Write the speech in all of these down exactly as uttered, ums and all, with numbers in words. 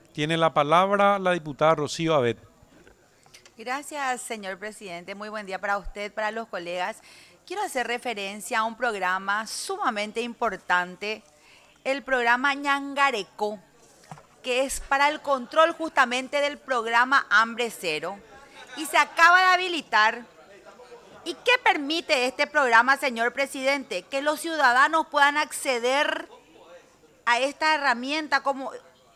Tiene la palabra la diputada Rocío Abet. Gracias, señor presidente. Muy buen día para usted, para los colegas. Quiero hacer referencia a un programa sumamente importante, el programa Ñangareco, que es para el control justamente del programa Hambre Cero. Y se acaba de habilitar. ¿Y qué permite este programa, señor presidente? Que los ciudadanos puedan acceder a esta herramienta como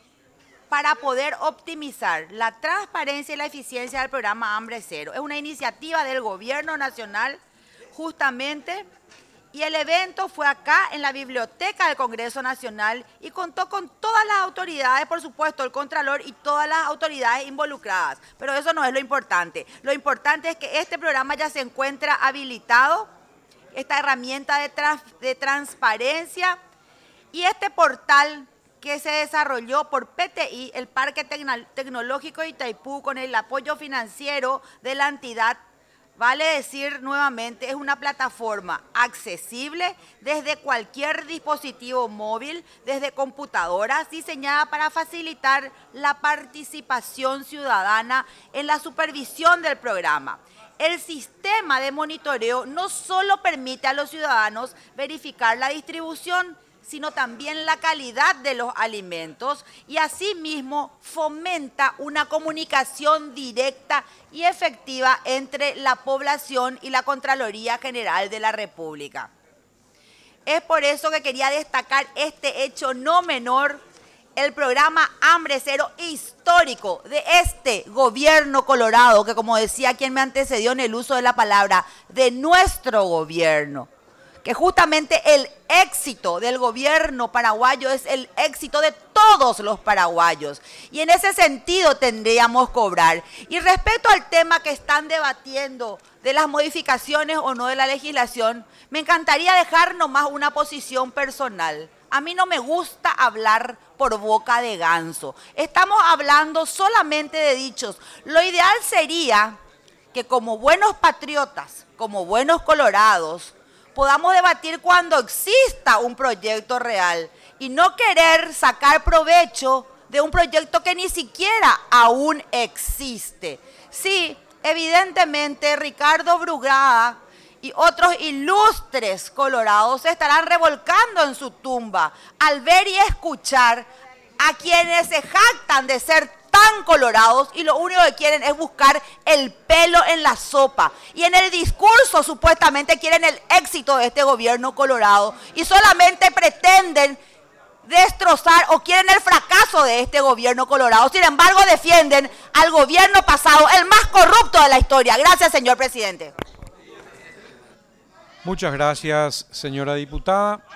para poder optimizar la transparencia y la eficiencia del programa Hambre Cero. Es una iniciativa del gobierno nacional justamente, y el evento fue acá en la biblioteca del Congreso Nacional y contó con todas las autoridades, por supuesto, el Contralor y todas las autoridades involucradas. Pero eso no es lo importante. Lo importante es que este programa ya se encuentra habilitado, esta herramienta de, trans de transparencia, y este portal que se desarrolló por P T I, el Parque Tecnológico de Itaipú, con el apoyo financiero de la entidad. Vale decir nuevamente, es una plataforma accesible desde cualquier dispositivo móvil, desde computadoras, diseñada para facilitar la participación ciudadana en la supervisión del programa. El sistema de monitoreo no solo permite a los ciudadanos verificar la distribución, sino también la calidad de los alimentos, y asimismo fomenta una comunicación directa y efectiva entre la población y la Contraloría General de la República. Es por eso que quería destacar este hecho no menor, el programa Hambre Cero histórico de este gobierno colorado, que, como decía quien me antecedió en el uso de la palabra, de nuestro gobierno, que justamente el éxito del gobierno paraguayo es el éxito de todos los paraguayos. Y en ese sentido tendríamos que obrar. Y respecto al tema que están debatiendo de las modificaciones o no de la legislación, me encantaría dejar nomás una posición personal. A mí no me gusta hablar por boca de ganso. Estamos hablando solamente de dichos. Lo ideal sería que, como buenos patriotas, como buenos colorados, podamos debatir cuando exista un proyecto real y no querer sacar provecho de un proyecto que ni siquiera aún existe. Sí, evidentemente Ricardo Brugada y otros ilustres colorados se estarán revolcando en su tumba al ver y escuchar a quienes se jactan de ser tan colorados y lo único que quieren es buscar el pelo en la sopa. Y en el discurso supuestamente quieren el éxito de este gobierno colorado y solamente pretenden destrozar o quieren el fracaso de este gobierno colorado. Sin embargo, defienden al gobierno pasado, el más corrupto de la historia. Gracias, señor presidente. Muchas gracias, señora diputada.